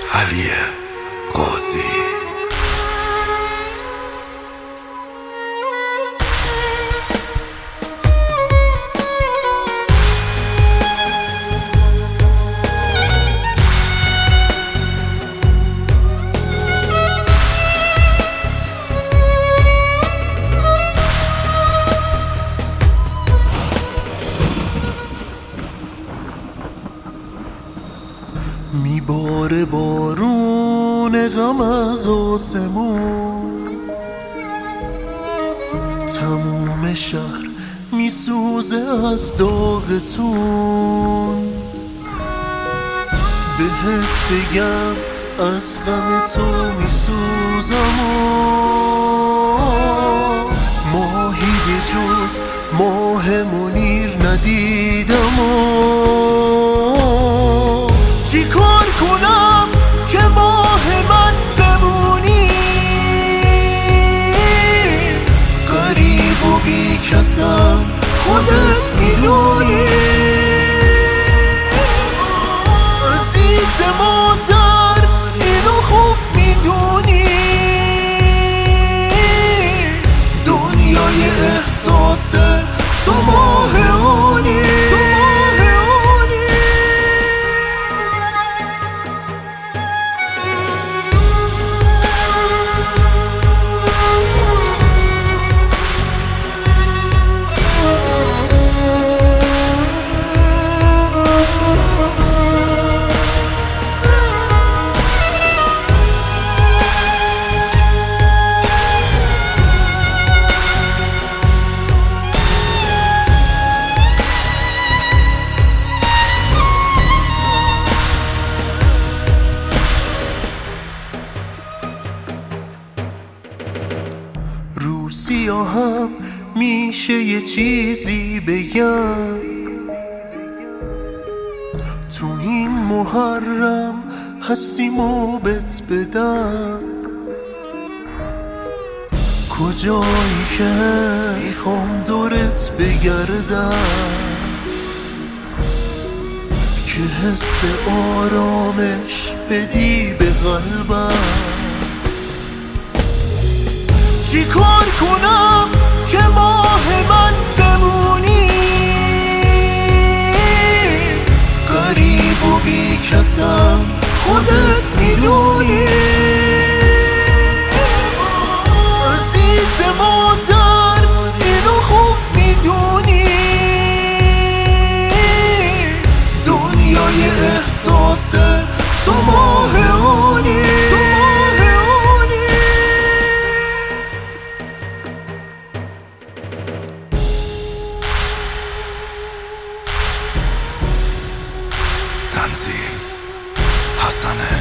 علی قاضی. میباره بارون غم از آسمون، تموم شهر میسوزه از داغتون. بهت بگم از غم تو میسوزم و ماهی به جز ماه منیر ندیدم و چی کار کنم که ماه من بمونی؟ غریب و بی کسم خودت میدونی. عزیز مادر اینو خوب میدونی، دنیای احساس تو ماه اونی. سیاهم میشه یه چیزی بگم، تو این محرم هستیم و بت بدم. کجایی که میخوام دورت بگردم که حس آرامش بدی به قلبم. چی کار کنم که ماه من بمونی؟ غریب و بی کسم خودت میدونی. عزیز مادر اینو خوب میدونی، دنیای احساس تو ماه اونی. تنظیم حسن